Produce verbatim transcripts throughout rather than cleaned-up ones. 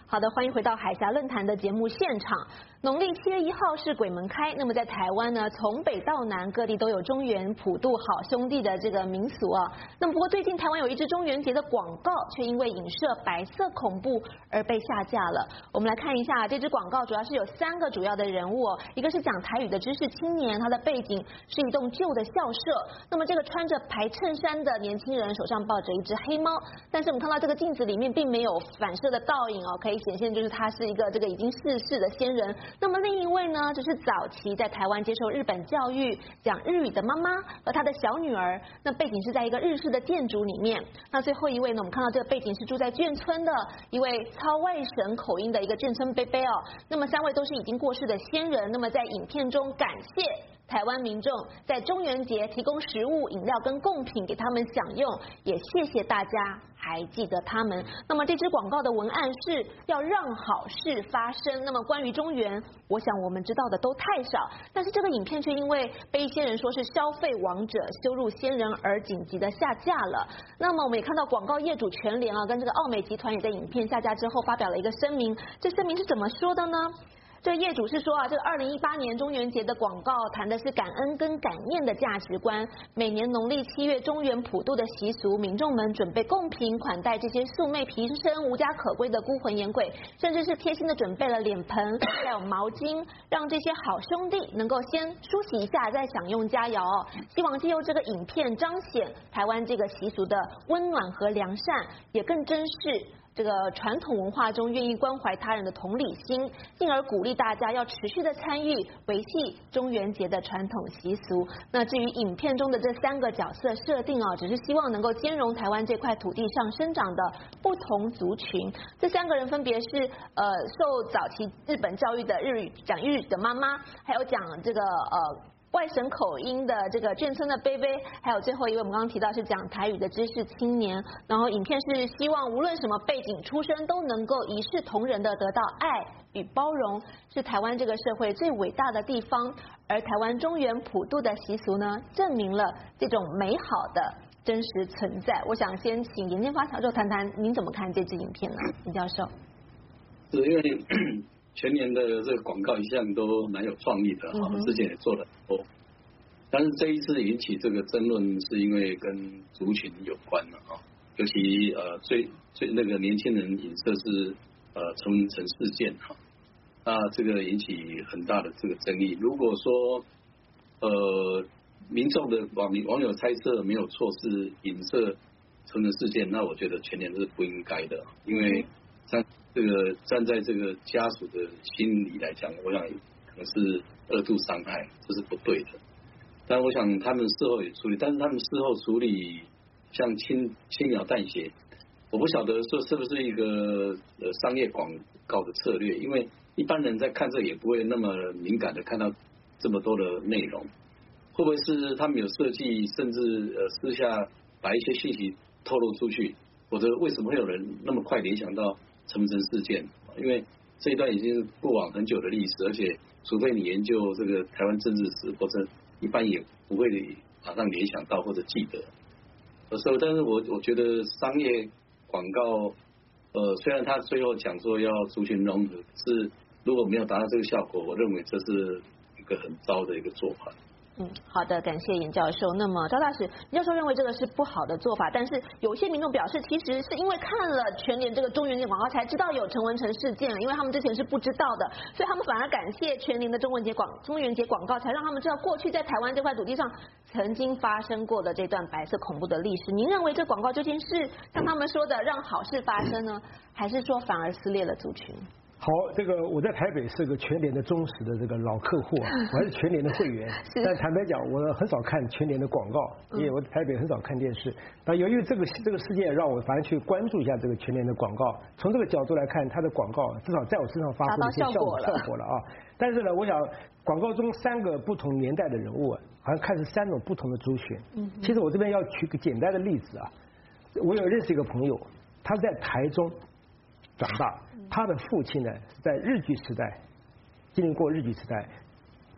好的，欢迎回到海峡论坛的节目现场。农历七月一号是鬼门开，那么在台湾呢，从北到南各地都有中元普渡好兄弟的这个民俗啊。那么不过最近台湾有一支中元节的广告，却因为影射白色恐怖而被下架了。我们来看一下这支广告，主要是有三个主要的人物哦，一个是讲台语的知识青年，他的背景是一栋旧的校舍。那么这个穿着白衬衫的年轻人手上抱着一只黑猫，但是我们看到这个镜子里面并没有反射的倒影哦，可以显现就是他是一个这个已经逝世的先人。那么另一位呢，就是早期在台湾接受日本教育讲日语的妈妈和她的小女儿，那背景是在一个日式的建筑里面。那最后一位呢，我们看到这个背景是住在眷村的一位操外省口音的一个眷村伯伯哦。那么三位都是已经过世的先人，那么在影片中感谢台湾民众在中元节提供食物、饮料跟贡品给他们享用，也谢谢大家还记得他们。那么这支广告的文案是要让好事发生。那么关于中元，我想我们知道的都太少，但是这个影片却因为被一些人说是消费王者、羞辱先人而紧急的下架了。那么我们也看到广告业主全联啊，跟这个奥美集团也在影片下架之后发表了一个声明，这声明是怎么说的呢？这个业主是说啊，这个二零一八年中元节的广告谈的是感恩跟感念的价值观。每年农历七月中元普渡的习俗，民众们准备贡品款待这些素昧平生、无家可归的孤魂野鬼，甚至是贴心的准备了脸盆还有毛巾，让这些好兄弟能够先梳洗一下，再享用佳肴哦。希望借由这个影片彰显台湾这个习俗的温暖和良善，也更珍视这个传统文化中愿意关怀他人的同理心，进而鼓励大家要持续的参与维系中元节的传统习俗。那至于影片中的这三个角色设定啊，只是希望能够兼容台湾这块土地上生长的不同族群。这三个人分别是呃受早期日本教育的日语讲日语的妈妈，还有讲这个呃。外省口音的这个眷村的贝贝，还有最后一位我们刚刚提到是讲台语的知识青年。然后影片是希望无论什么背景出身都能够一视同仁的得到爱与包容，是台湾这个社会最伟大的地方。而台湾中元普渡的习俗呢，证明了这种美好的真实存在。我想先请严建发教授谈谈您怎么看这支影片呢？严教授。 是因为全年的这个广告一向都蛮有创意的，哈、嗯，之前也做了很多，但是这一次引起这个争论，是因为跟族群有关了啊，尤其呃最最那个年轻人影射是呃陈文成事件哈，那这个引起很大的这个争议。如果说呃民众的网网友猜测没有错是影射陈文事件，那我觉得全年是不应该的，因为像。这个站在这个家属的心理来讲，我想可能是二度伤害，这是不对的。但我想他们事后也处理，但是他们事后处理像轻轻描淡写，我不晓得说是不是一个呃商业广告的策略，因为一般人在看这也不会那么敏感的看到这么多的内容，会不会是他们有设计，甚至呃私下把一些信息透露出去，或者为什么会有人那么快联想到陈文成事件？因为这一段已经是过往很久的历史，而且除非你研究这个台湾政治史，或者一般也不会马上联想到或者记得。所以，但是我我觉得商业广告，呃，虽然他最后讲说要族群融合，是如果没有达到这个效果，我认为这是一个很糟的一个做法。 嗯，好的，感谢严教授。那么赵大使，严教授认为这个是不好的做法，但是有些民众表示，其实是因为看了全联这个中元节广告才知道有陈文成事件，因为他们之前是不知道的，所以他们反而感谢全联的中元节广中元节广告，才让他们知道过去在台湾这块土地上曾经发生过的这段白色恐怖的历史。您认为这广告究竟是像他们说的让好事发生呢，还是说反而撕裂了族群？ 好，这个我在台北是个全联的忠实的这个老客户，我还是全联的会员。但坦白讲，我很少看全联的广告，因为我在台北很少看电视。那由于这个这个事件，让我反而去关注一下这个全联的广告。从这个角度来看，它的广告至少在我身上发挥了一些效果效果了啊。但是呢，我想广告中三个不同年代的人物，好像看是三种不同的族群。嗯，其实我这边要举个简单的例子啊，我有认识一个朋友，他在台中长大。他的父亲呢，在日据时代经历过日据时代，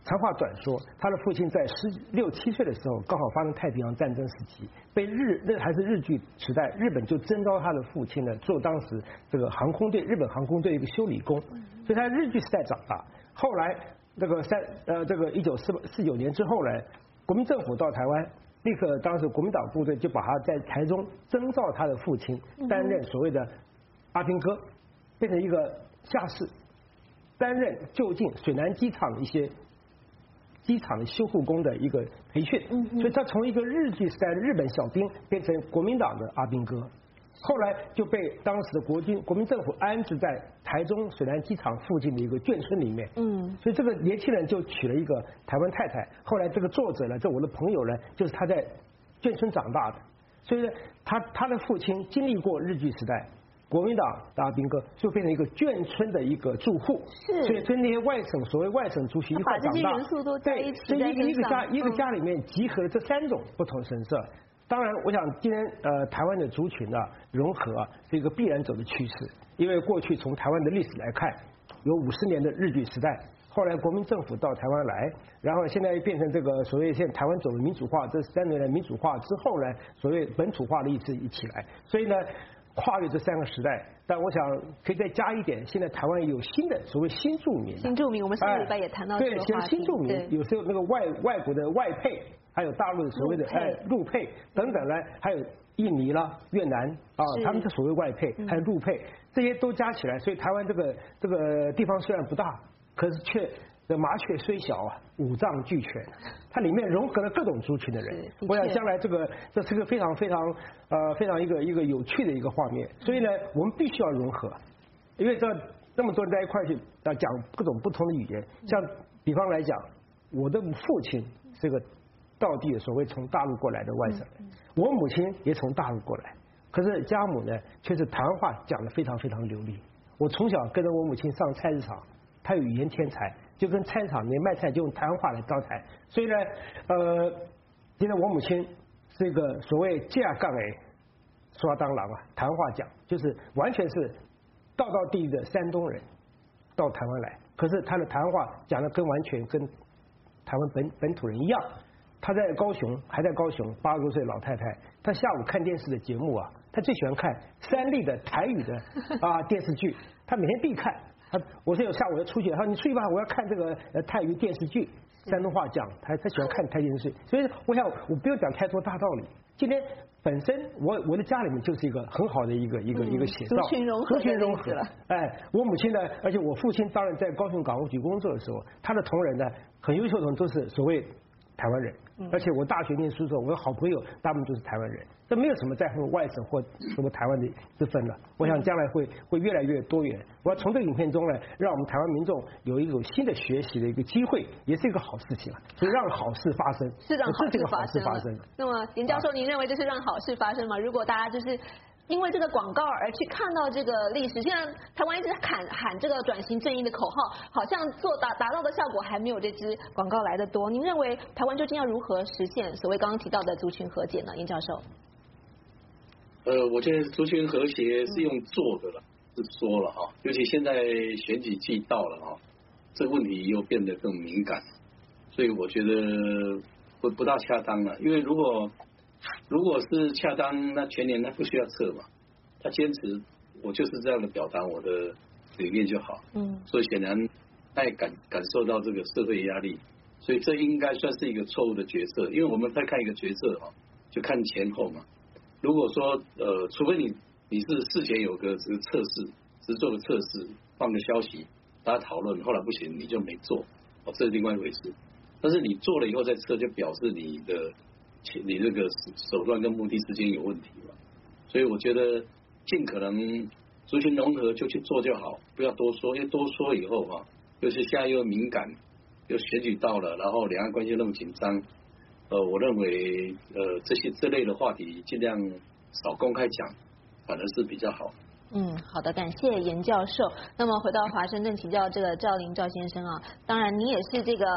长话短说，他的父亲在十六七岁的时候，刚好发生太平洋战争时期，被日那还是日据时代，日本就征召他的父亲呢做当时这个航空队日本航空队一个修理工，所以他日据时代长大。后来这个三呃这个一九四四九年之后呢，国民政府到台湾，立刻当时国民党部队就把他在台中征召他的父亲担任所谓的阿兵哥，变成一个下士，担任就近水南机场一些机场的修护工的一个培训，所以他从一个日据时代的日本小兵变成国民党的阿兵哥，后来就被当时的国军国民政府安置在台中水南机场附近的一个眷村里面，嗯，所以这个年轻人就娶了一个台湾太太，后来这个作者呢，这我的朋友呢，就是他在眷村长大的，所以呢，他他的父亲经历过日据时代。国民党的阿兵哥就变成一个眷村的一个住户， 是， 所以跟那些外省所谓外省族群一块长大， 把这些元素都在一起， 所以一个一个家一个家里面集合了这三种不同神色。当然，我想今天呃台湾的族群啊融合啊是一个必然走的趋势，因为过去从台湾的历史来看，有五十年的日据时代。后来国民政府到台湾来，然后现在变成这个所谓现在台湾走了民主化，这三年的民主化之后呢，所谓本土化的意思一起来，所以呢。跨越这三个时代，但我想可以再加一点，现在台湾有新的所谓新住民， 新住民，我们上个礼拜也谈到这个话题。 对，新住民有时候那个外外国的外配，还有大陆的所谓的哎陆配等等呢，还有印尼啦、越南啊，他们的所谓外配还有陆配，这些都加起来，所以台湾这个这个地方虽然不大，可是却。这麻雀虽小啊，五脏俱全，它里面融合了各种族群的人。我想将来这个这是个非常非常呃非常一个一个有趣的一个画面。所以呢，我们必须要融合，因为这那么多人在一块去啊讲各种不同的语言。像比方来讲，我的父亲是个道地的所谓从大陆过来的外省人，我母亲也从大陆过来，可是家母呢却是台湾话讲得非常非常流利。我从小跟着我母亲上菜市场，她有语言天才。就跟菜市场里面卖菜就用台湾话来招财，所以呢，呃，现在我母亲是一个所谓架杠哎，说话当郎啊，台湾话讲就是完全是道道地的山东人到台湾来，可是他的台湾话讲的跟完全跟台湾本本土人一样。他在高雄，还在高雄，八十多岁老太太，她下午看电视的节目啊，她最喜欢看三立的台语的啊电视剧，她每天必看。他我说有下午要出去，他说你出去吧，我要看这个呃泰语电视剧，山东话讲，他他喜欢看泰电视剧，所以我想我不用讲太多大道理。今天本身我我的家里面就是一个很好的一个一个一个写照， 族群融合， 族群融合了。哎，我母亲呢，而且我父亲当然在高雄港务局工作的时候，他的同仁呢很优秀的同仁都是所谓台湾人，而且我大学念书的时候，我的好朋友大部分都是台湾人。这没有什么在乎外省或什么台湾的之分了。我想将来会会越来越多元。我要从这个影片中呢，让我们台湾民众有一种新的学习的一个机会，也是一个好事情啊。所以让好事发生， 是让好事发生。 发生。那么严教授，您认为这是让好事发生吗？如果大家就是因为这个广告而去看到这个历史，现在台湾一直喊喊这个转型正义的口号，好像做达达到的效果还没有这支广告来得多。您认为台湾究竟要如何实现所谓刚刚提到的族群和解呢？严教授？ 呃，我觉得族群和谐是用做的了，是说了哈，尤其现在选举季到了哈，这个问题又变得更敏感，所以我觉得不不大恰当了。因为如果如果是恰当，那全年他不需要撤嘛，他坚持我就是这样的表达我的理念就好。嗯，所以显然他也感感受到这个社会压力，所以这应该算是一个错误的决策。因为我们在看一个决策哈，就看前后嘛。如果说呃，除非你你是事前有个这个测试，只是做个测试，放个消息，大家讨论，后来不行你就没做，哦，这是另外一回事。但是你做了以后再测，就表示你的你这个手段跟目的之间有问题嘛。所以我觉得尽可能族群融合就去做就好，不要多说，因为多说以后啊，尤其现在又敏感，又选举到了，然后两岸关系那么紧张。呃，我认为呃这些这类的话题尽量少公开讲，反而是比较好。 嗯，好的，感谢严教授。那么回到华盛顿请教这个赵麟赵先生啊，当然你也是这个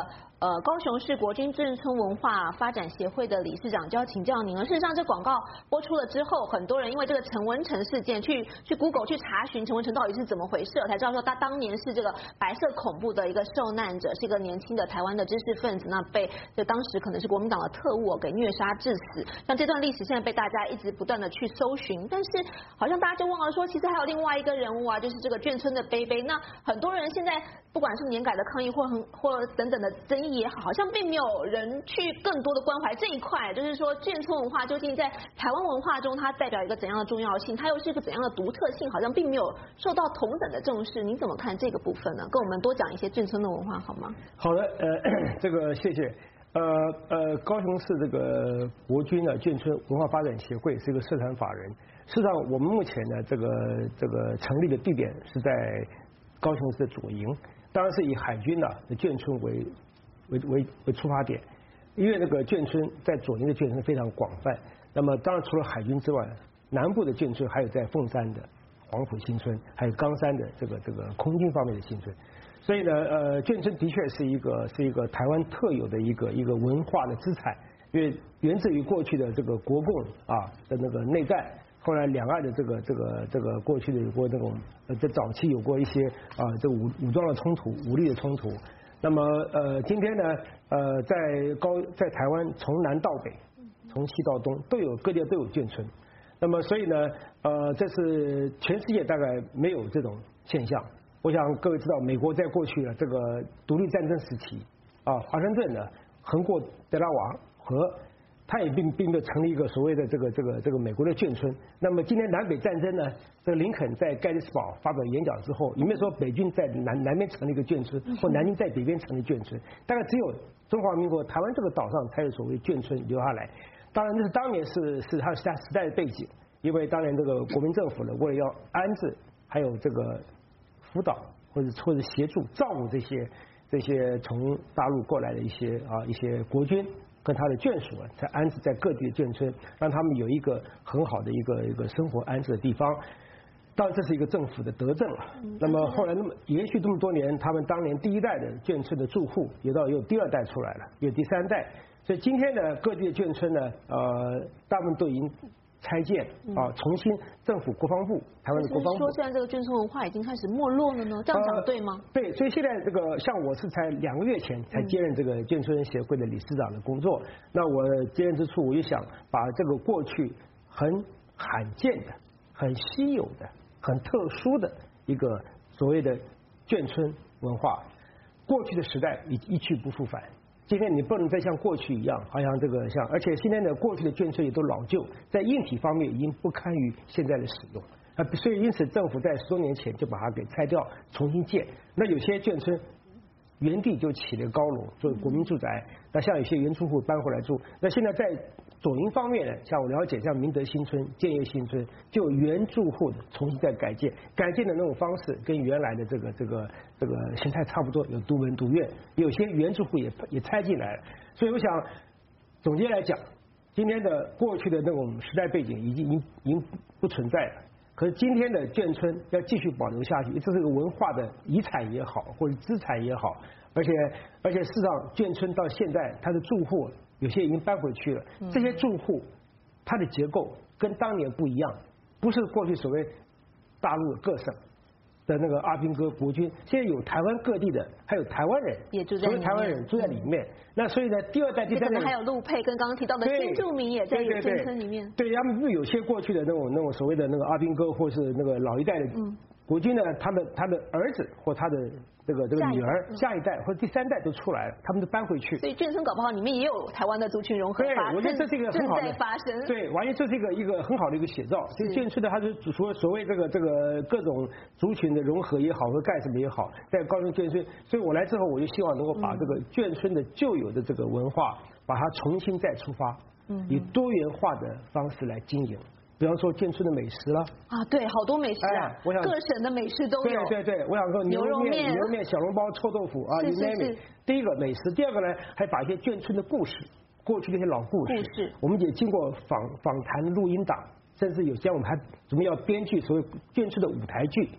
呃高雄市国军眷村文化发展协会的理事长，就要请教您了。事实上，这广告播出了之后，很多人因为这个陈文成事件去去 Google 去查询陈文成到底是怎么回事，才知道说他当年是这个白色恐怖的一个受难者，是一个年轻的台湾的知识分子，那被就当时可能是国民党的特务给虐杀致死。像这段历史现在被大家一直不断的去搜寻，但是好像大家就忘了说，其实还有另外一个人物啊，就是这个眷村的贝贝。那很多人现在不管是年改的抗议或很或等等的争议也好，好像并没有人去更多的关怀这一块，就是说眷村文化究竟在台湾文化中它代表一个怎样的重要性，它又是一个怎样的独特性，好像并没有受到同等的重视。您怎么看这个部分呢？跟我们多讲一些眷村的文化好吗？ 好的，呃，这个谢谢。呃呃，高雄市这个国军呢眷村文化发展协会是一个社团法人。事实上，我们目前呢这个这个成立的地点是在高雄市的左营，当然是以海军呢的眷村为为为为出发点，因为那个眷村在左营的眷村非常广泛。那么当然除了海军之外，南部的眷村还有在凤山的黄埔新村，还有冈山的这个这个空军方面的新村。所以呢，呃，眷村的确是一个是一个台湾特有的一个一个文化的资产，因为源自于过去的这个国共啊的那个内战，后来两岸的这个这个这个过去的有过那种呃在早期有过一些啊这武武装的冲突、武力的冲突。那么呃今天呢呃在高在台湾从南到北，从西到东都有各地都有眷村。那么所以呢呃这是全世界大概没有这种现象。我想各位知道，美国在过去的这个独立战争时期啊，华盛顿呢横过德拉瓦河，他也并并没有成立一个所谓的这个这个这个美国的眷村。那么今天南北战争呢，这个林肯在盖蒂斯堡发表演讲之后，有没有说北军在南南边成立一个眷村，或南军在北边成立眷村？大概只有中华民国台湾这个岛上才有所谓眷村留下来。当然，这是当年是是它时代的背景，因为当年这个国民政府呢，为了要安置还有这个辅导或者或者协助照顾这些这些从大陆过来的一些啊一些国军跟他的眷属啊，才安置在各地的眷村，让他们有一个很好的一个一个生活安置的地方。当然这是一个政府的德政了。那么后来那么延续这么多年，他们当年第一代的眷村的住户，有到有第二代出来了，有第三代。所以今天呢，各地的眷村呢，呃，大部分都已经拆建啊，重新政府国防部台湾的国防部说，现在这个眷村文化已经开始没落了呢？这样讲对吗？ 呃、对，所以现在这个像我是才两个月前才接任这个眷村协会的理事长的工作，嗯、那我接任之初，我就想把这个过去很罕见的、很稀有的、很特殊的一个所谓的眷村文化，过去的时代已一去不复返。今天你不能再像过去一样，好像这个像，而且现在呢，过去的眷村也都老旧，在硬体方面已经不堪于现在的使用啊，所以因此政府在十多年前就把它给拆掉，重新建。那有些眷村原地就起了高楼作为国民住宅，那像有些原住户搬回来住。那现在在左营方面呢，像我了解，像明德新村、建业新村，就有原住户的重新再改建，改建的那种方式跟原来的这个这个这个形态差不多，有独门独院，有些原住户也也拆进来了。所以我想总结来讲，今天的过去的那种时代背景已经已经已经不存在了。可是今天的眷村要继续保留下去，这是个文化的遗产也好，或者资产也好，而且而且事实上眷村到现在它的住户有些已经搬回去了，这些住户它的结构跟当年不一样，不是过去所谓大陆各省的那个阿兵哥国军，现在有台湾各地的，还有台湾人， 也住在里面， 台湾人住在里面。那所以呢，第二代、第三代还有陆配跟刚刚提到的新住民也在眷村里面。 对，他们有些过去的那种那种所谓的那个阿兵哥，或是那个老一代的国军呢，他的他的儿子或他的这个这个女儿，下一代或者第三代都出来了，他们都搬回去。 所以眷村搞不好里面也有台湾的族群融合发生， 对，我觉得这是一个很好的正在发生。 对，完全这是一个一个很好的一个写照。所以眷村的它是所所谓这个这个各种族群的融合也好，或干什么也好，在高雄眷村。所以我来之后，我就希望能够把这个眷村的旧有的这个文化，把它重新再出发，嗯，以多元化的方式来经营。比方说眷村的美食了啊，对，好多美食啊，哎、我想各省的美食都有。 对对对，我想说牛肉面、牛肉面、小笼包、臭豆腐啊，你 name it。第一个美食，第二个呢，还把一些眷村的故事，过去那些老故事， 故事我们也经过访访谈录音档，甚至有些我们还准备要编剧所谓眷村的舞台剧啊，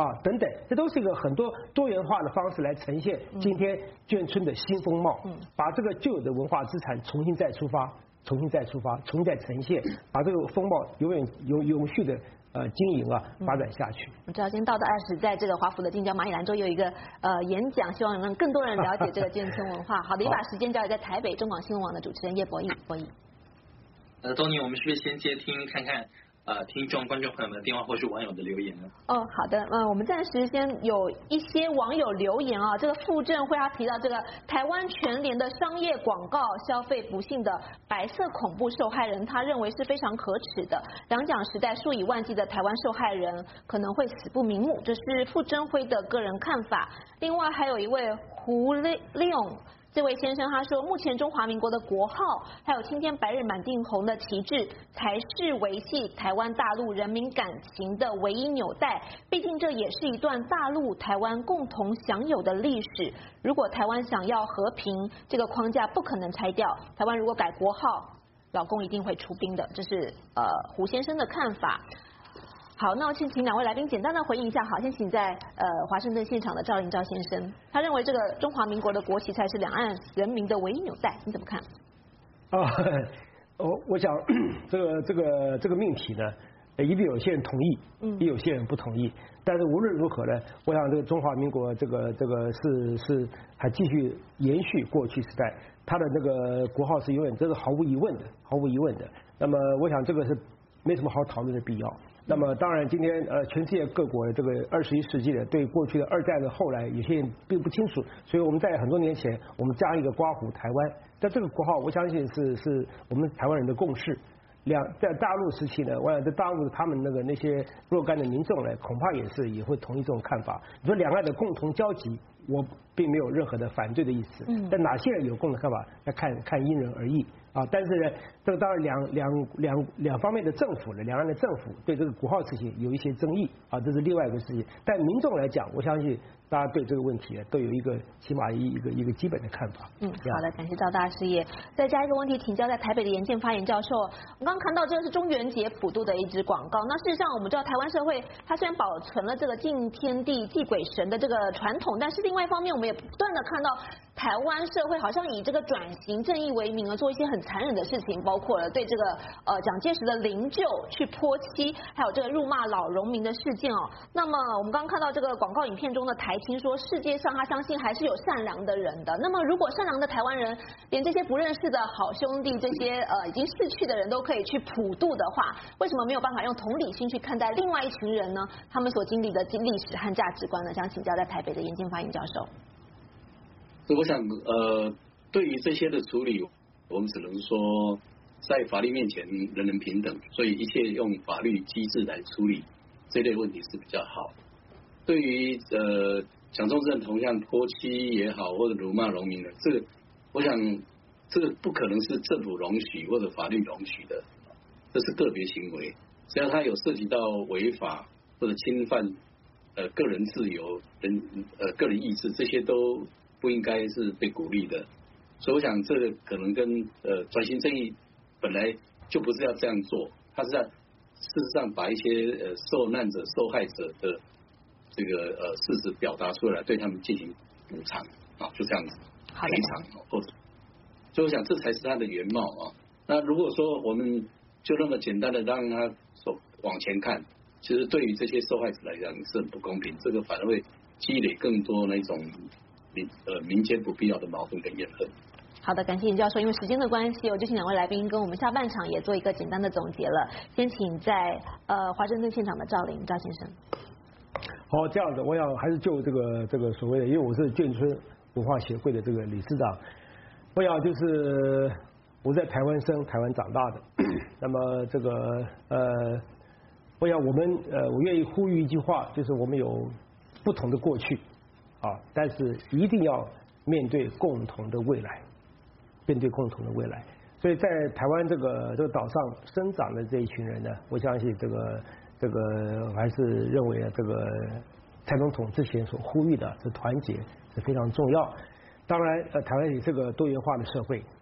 啊等等，这都是一个很多多元化的方式来呈现今天眷村的新风貌，把这个旧有的文化资产重新再出发，重新再出发，重新再呈现，把这个风貌永远永永续的呃经营啊发展下去。 我知道今天到的二十在这个华府的近郊马里兰州有一个呃演讲，希望让更多人了解这个眷村文化。好的，也把时间交给在台北中广新闻网的主持人叶博弈，博弈。 呃，东尼，我们是不是先接听看看呃听众观众朋友们的电话或是网友的留言呢？ 哦，好的，嗯，我们暂时先有一些网友留言啊，这个傅政辉他提到这个台湾全联的商业广告消费不幸的白色恐怖受害人，他认为是非常可耻的。两蒋时代数以万计的台湾受害人可能会死不瞑目，这是傅政辉的个人看法。另外还有一位胡利用。这位先生他说，目前中华民国的国号还有青天白日满地红的旗帜，才是维系台湾大陆人民感情的唯一纽带。毕竟这也是一段大陆台湾共同享有的历史。如果台湾想要和平，这个框架不可能拆掉。台湾如果改国号，老公一定会出兵的。这是呃胡先生的看法。好，那我请请两位来宾简单的回应一下。好，先请在呃华盛顿现场的赵林赵先生，他认为这个中华民国的国旗才是两岸人民的唯一纽带，你怎么看？ 啊，我我想这个这个这个命题呢，一定有些人同意，嗯，也有些人不同意。但是无论如何呢，我想这个中华民国这个这个是是还继续延续过去时代，它的那个国号是永远，这是毫无疑问的，毫无疑问的。那么我想这个是没什么好讨论的必要。那么当然，今天呃，全世界各国的这个二十一世纪的对过去的二战的后来，有些人并不清楚，所以我们在很多年前，我们加一个刮胡台湾，但这个国号我相信是是我们台湾人的共识。两在大陆时期呢，我想在大陆他们那个那些若干的民众呢，恐怕也是也会同意这种看法。你说两岸的共同交集，我并没有任何的反对的意思。嗯。但哪些人有共同看法，要看看因人而异啊。但是呢，这个当然两两两两方面的政府呢，两岸的政府对这个国号事情有一些争议啊，这是另外一个事情。但民众来讲，我相信大家对这个问题呢，都有一个起码一一个一个基本的看法。 嗯，好的，感谢赵大师也再加一个问题请教在台北的严建发严教授。我刚刚看到这个是中元节普渡的一支广告。那事实上我们知道台湾社会它虽然保存了这个敬天地祭鬼神的这个传统，但是另外一方面我们也不断的看到台湾社会好像以这个转型正义为名而做一些很残忍的事情，包括了对这个呃蒋介石的灵柩去泼漆，还有这个辱骂老农民的事件哦。那么我们刚刚看到这个广告影片中的台青说，世界上他相信还是有善良的人的。那么如果善良的台湾人连这些不认识的好兄弟，这些呃已经逝去的人都可以去普渡的话，为什么没有办法用同理心去看待另外一群人呢？他们所经历的历史和价值观呢？想请教在台北的严建发严教授。 我想，呃，对于这些的处理，我们只能说，在法律面前人人平等，所以一切用法律机制来处理这类问题是比较好。对于呃蒋中正铜像泼漆也好，或者辱骂农民的，这个我想这个不可能是政府容许或者法律容许的，这是个别行为。只要它有涉及到违法或者侵犯呃个人自由、人呃个人意志，这些都不应该是被鼓励的。所以我想这个可能跟呃转型正义本来就不是要这样做，它是在事实上把一些呃受难者、受害者的这个呃事实表达出来，对他们进行补偿啊，就这样子赔偿或者，所以我想这才是它的原貌啊。那如果说我们就那么简单的让他走往前看，其实对于这些受害者来讲是很不公平，这个反而会积累更多那种民呃民间不必要的矛盾跟怨恨。 好的，感谢严教授。因为时间的关系，我就请两位来宾跟我们下半场也做一个简单的总结了。先请在呃华盛顿现场的赵林赵先生。 好，这样子，我想还是就这个这个所谓的，因为我是眷村文化协会的这个理事长，我想就是我在台湾生，台湾长大的，那么这个呃，我想我们呃，我愿意呼吁一句话，就是我们有不同的过去啊，但是一定要面对共同的未来，面对共同的未来。所以在台湾这个这个岛上生长的这一群人呢，我相信这个这个我还是认为啊，这个蔡总统之前所呼吁的这团结是非常重要。当然，呃，台湾也是个多元化的社会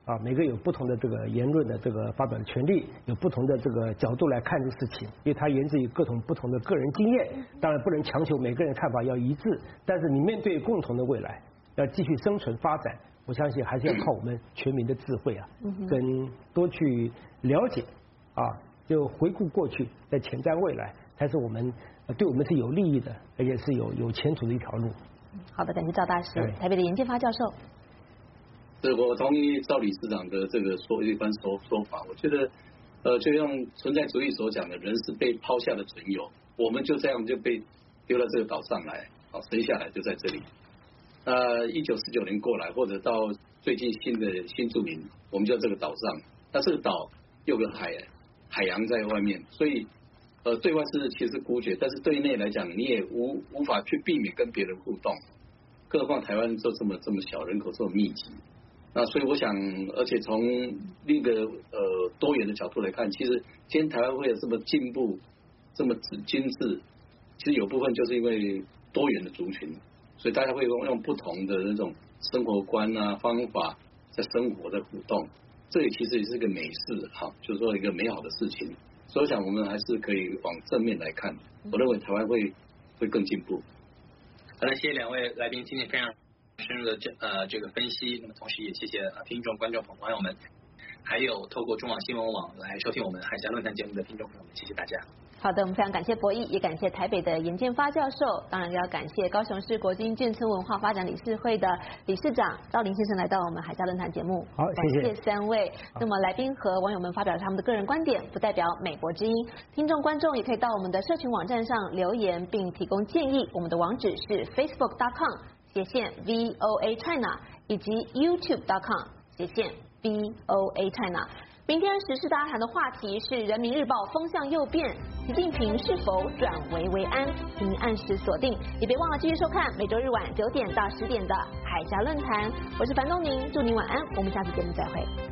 啊，每个有不同的这个言论的这个发表的权利，有不同的这个角度来看这个事情，因为它源自于各种不同的个人经验，当然不能强求每个人看法要一致，但是你面对共同的未来，要继续生存发展，我相信还是要靠我们全民的智慧啊，跟多去了解啊，就回顾过去，再前瞻未来，才是我们对我们是有利益的，而且是有有前途的一条路。 好的，感谢赵大师，台北的严建发教授。 是我同意赵理事长的这个说一番说说法，我觉得，呃，就像存在主义所讲的，人是被抛下的存有，我们就这样就被丢到这个岛上来，啊，生下来就在这里。呃，一九四九年过来，或者到最近新的新住民，我们就在这个岛上，那这个岛有个海海洋在外面，所以呃，对外是其实孤绝，但是对内来讲，你也无无法去避免跟别人互动，更何况台湾就这么这么小，人口这么密集。那所以我想，而且从另一个呃多元的角度来看，其实今天台湾会有这么进步、这么精致，其实有部分就是因为多元的族群，所以大家会用用不同的那种生活观啊方法在生活的互动，这也其实也是个美事哈，就是说一个美好的事情。所以我想我们还是可以往正面来看，我认为台湾会会更进步。 好的，谢谢两位来宾今天非常深入的这呃这个分析，那么同时也谢谢呃听众、观众朋友们，还有透过中网新闻网来收听我们海峡论坛节目的听众朋友们，谢谢大家。 好的，我们非常感谢博弈，也感谢台北的严建发教授，当然要感谢高雄市国军眷村文化发展理事会的理事长赵林先生来到我们海峡论坛节目。 好，谢谢。感谢三位。那么来宾和网友们发表他们的个人观点，不代表美国之音。听众观众也可以到我们的社群网站上留言并提供建议，我们的网址是 facebook dot com 斜线 V O A China 以及 YouTube dot com 斜线 V O A China。明天时事大家谈的话题是人民日报风向又变，习近平是否转危为安？请按时锁定，也别忘了继续收看每周日晚九点到十点的海峡论坛。我是樊东宁，祝您晚安，我们下次节目再会。